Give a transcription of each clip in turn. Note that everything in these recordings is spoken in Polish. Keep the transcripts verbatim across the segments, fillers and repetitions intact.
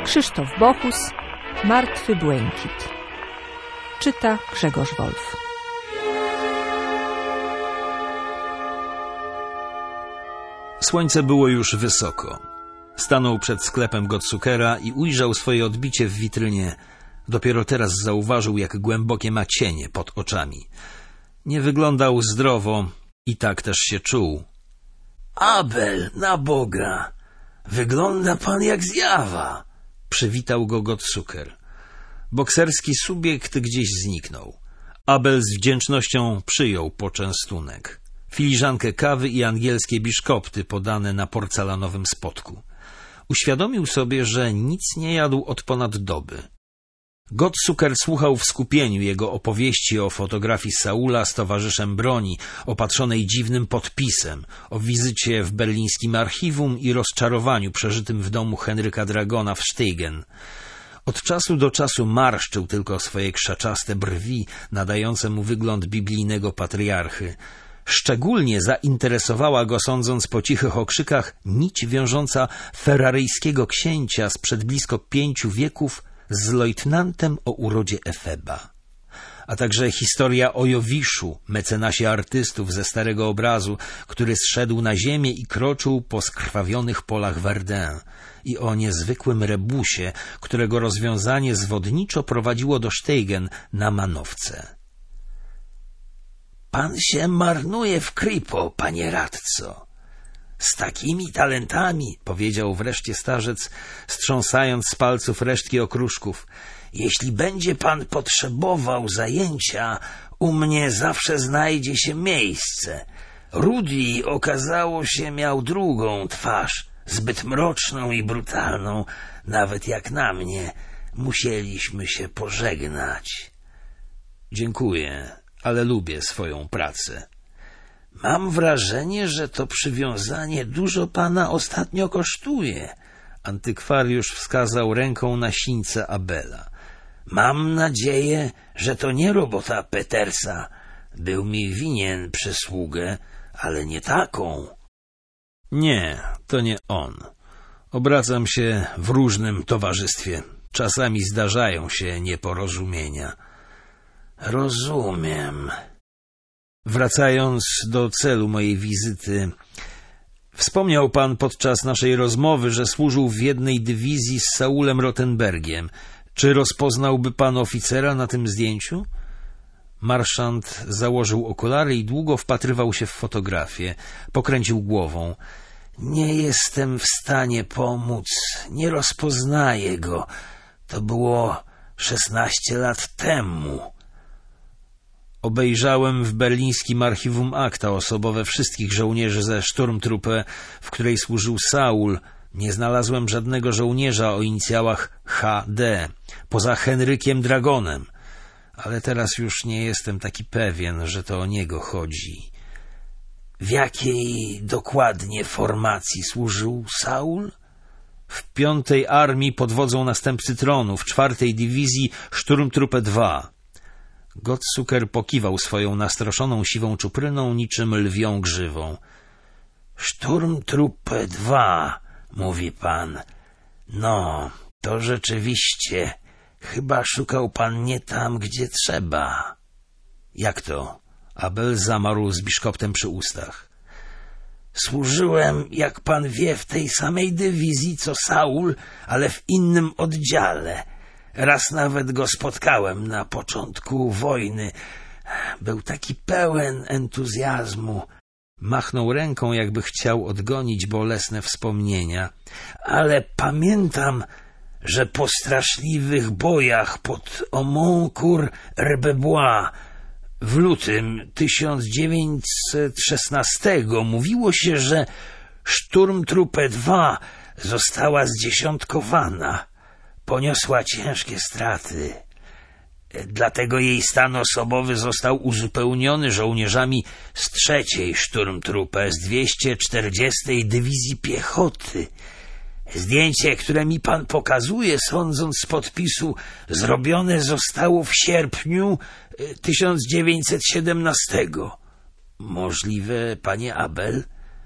Krzysztof Bokus, Martwy błękit. Czyta Grzegorz Wolf. Słońce było już wysoko. Stanął przed sklepem Gottzuckera i ujrzał swoje odbicie w witrynie. Dopiero teraz zauważył, jak głębokie ma cienie pod oczami. Nie wyglądał zdrowo i tak też się czuł. Abel, na Boga! Wygląda pan jak zjawa! Przywitał go Gottzucker. Bokserski subiekt gdzieś zniknął. Abel z wdzięcznością przyjął poczęstunek. Filiżankę kawy i angielskie biszkopty podane na porcelanowym spodku. Uświadomił sobie, że nic nie jadł od ponad doby. Gottzucker słuchał w skupieniu jego opowieści o fotografii Saula z towarzyszem broni, opatrzonej dziwnym podpisem, o wizycie w berlińskim archiwum i rozczarowaniu przeżytym w domu Henryka Dragona w Stegen. Od czasu do czasu marszczył tylko swoje krzaczaste brwi, nadające mu wygląd biblijnego patriarchy. Szczególnie zainteresowała go, sądząc po cichych okrzykach, nić wiążąca ferraryjskiego księcia sprzed blisko pięciu wieków z lojtnantem o urodzie Efeba, a także historia o Jowiszu, mecenasie artystów ze Starego Obrazu, który zszedł na ziemię i kroczył po skrwawionych polach Verdun, i o niezwykłym rebusie, którego rozwiązanie zwodniczo prowadziło do Stegen na manowce. Pan się marnuje w Kripo, panie radco. Z takimi talentami, powiedział wreszcie starzec, strząsając z palców resztki okruszków, jeśli będzie pan potrzebował zajęcia, u mnie zawsze znajdzie się miejsce. Rudy, okazało się, miał drugą twarz, zbyt mroczną i brutalną, nawet jak na mnie. Musieliśmy się pożegnać. Dziękuję, ale lubię swoją pracę. Mam wrażenie, że to przywiązanie dużo pana ostatnio kosztuje. Antykwariusz wskazał ręką na sińce Abela. Mam nadzieję, że to nie robota Petersa. Był mi winien przysługę, ale nie taką. Nie, to nie on. Obracam się w różnym towarzystwie. Czasami zdarzają się nieporozumienia. Rozumiem. Wracając do celu mojej wizyty, wspomniał pan podczas naszej rozmowy, że służył w jednej dywizji z Saulem Rothenbergiem. Czy rozpoznałby pan oficera na tym zdjęciu? Marszant założył okulary i długo wpatrywał się w fotografię. Pokręcił głową. Nie jestem w stanie pomóc. Nie rozpoznaję go. To było szesnaście lat temu. Obejrzałem w berlińskim archiwum akta osobowe wszystkich żołnierzy ze Sturmtruppe, w której służył Saul. Nie znalazłem żadnego żołnierza o inicjałach H D, poza Henrykiem Dragonem. Ale teraz już nie jestem taki pewien, że to o niego chodzi. W jakiej dokładnie formacji służył Saul? W piątej armii pod wodzą następcy tronu, w czwartej dywizji Sturmtruppe dwa. Gottzucker pokiwał swoją nastroszoną siwą czupryną niczym lwią grzywą. Sturmtruppe dwa, mówi pan. No, to rzeczywiście. Chyba szukał pan nie tam, gdzie trzeba. Jak to? Abel zamarł z biszkoptem przy ustach. Służyłem, jak pan wie, w tej samej dywizji co Saul, ale w innym oddziale. Raz nawet go spotkałem na początku wojny. Był taki pełen entuzjazmu. Machnął ręką, jakby chciał odgonić bolesne wspomnienia. Ale pamiętam, że po straszliwych bojach pod Aumont-Cour-Herbebois w lutym tysiąc dziewięćset szesnastego mówiło się, że Sturmtruppe dwa została zdziesiątkowana. Poniosła ciężkie straty. Dlatego jej stan osobowy został uzupełniony żołnierzami z trzeciej Sturmtruppe, z dwieście czterdziestej Dywizji Piechoty. Zdjęcie, które mi pan pokazuje, sądząc z podpisu, zrobione zostało w sierpniu tysiąc dziewięćset siedemnastego. Możliwe, panie Abel,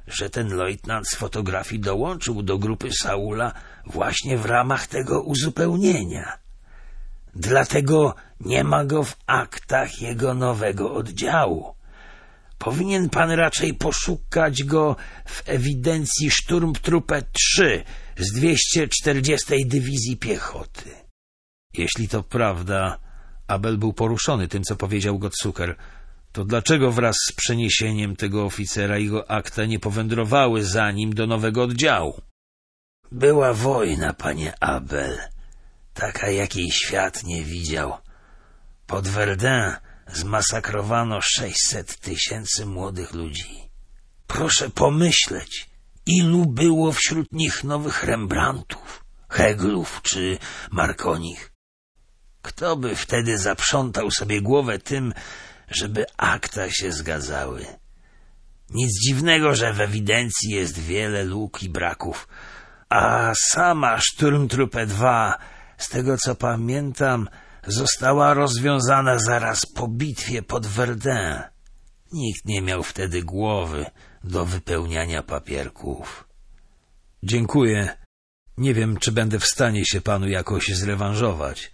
że ten lojtnant z fotografii dołączył do grupy Saula właśnie w ramach tego uzupełnienia. Dlatego nie ma go w aktach jego nowego oddziału. Powinien pan raczej poszukać go w ewidencji Sturmtruppe trzy z dwieście czterdziestej Dywizji Piechoty. Jeśli to prawda, Abel był poruszony tym, co powiedział Gottsuker, to dlaczego wraz z przeniesieniem tego oficera jego akta nie powędrowały za nim do nowego oddziału? Była wojna, panie Abel, taka jakiej świat nie widział. Pod Verdun zmasakrowano sześćset tysięcy młodych ludzi. Proszę pomyśleć, ilu było wśród nich nowych Rembrandtów, Heglów czy Marconich. Kto by wtedy zaprzątał sobie głowę tym, żeby akta się zgadzały? Nic dziwnego, że w ewidencji jest wiele luk i braków, a sama Sturmtruppe dwa, z tego co pamiętam, została rozwiązana zaraz po bitwie pod Verdun. Nikt nie miał wtedy głowy do wypełniania papierków. Dziękuję. Nie wiem, czy będę w stanie się panu jakoś zrewanżować.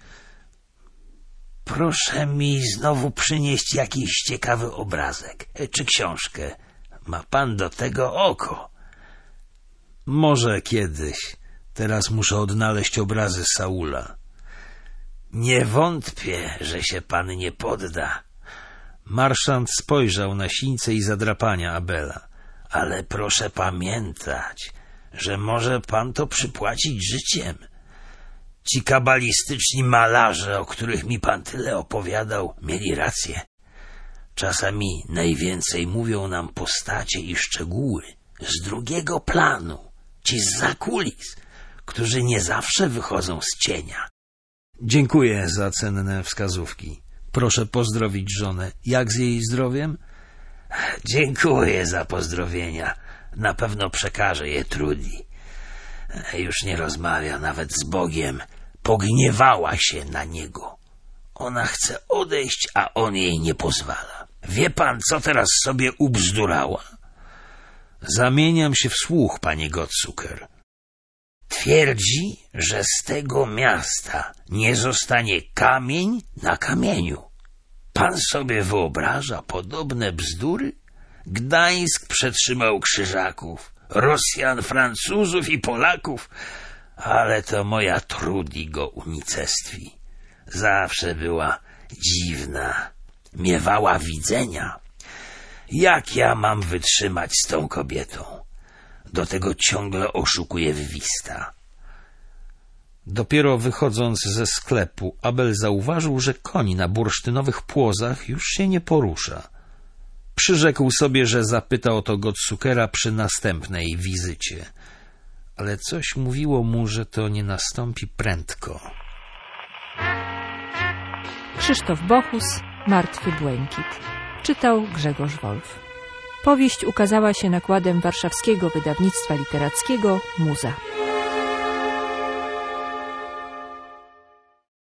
Proszę mi znowu przynieść jakiś ciekawy obrazek czy książkę. Ma pan do tego oko. Może kiedyś. Teraz muszę odnaleźć obrazy Saula. Nie wątpię, że się pan nie podda. Marszant spojrzał na sińce i zadrapania Abela. Ale proszę pamiętać, że może pan to przypłacić życiem. Ci kabalistyczni malarze, o których mi pan tyle opowiadał, mieli rację. Czasami najwięcej mówią nam postacie i szczegóły z drugiego planu, ci zza kulis, którzy nie zawsze wychodzą z cienia. Dziękuję za cenne wskazówki. Proszę pozdrowić żonę. Jak z jej zdrowiem? Dziękuję za pozdrowienia. Na pewno przekażę je Trudi. Już nie rozmawia nawet z Bogiem. Pogniewała się na niego. Ona chce odejść, a on jej nie pozwala. Wie pan, co teraz sobie ubzdurała? Zamieniam się w słuch, panie Gottsuker. Twierdzi, że z tego miasta nie zostanie kamień na kamieniu. Pan sobie wyobraża podobne bzdury? Gdańsk przetrzymał Krzyżaków, Rosjan, Francuzów i Polaków, ale to moja Trudi go unicestwi. Zawsze była dziwna, miewała widzenia. Jak ja mam wytrzymać z tą kobietą? Do tego ciągle oszukuje Wwista. Dopiero wychodząc ze sklepu, Abel zauważył, że koń na bursztynowych płozach już się nie porusza. Przyrzekł sobie, że zapyta o to Gottsukera przy następnej wizycie. Ale coś mówiło mu, że to nie nastąpi prędko. Krzysztof Bochus, Martwy błękit. Czytał Grzegorz Wolf. Powieść ukazała się nakładem warszawskiego wydawnictwa literackiego Muza.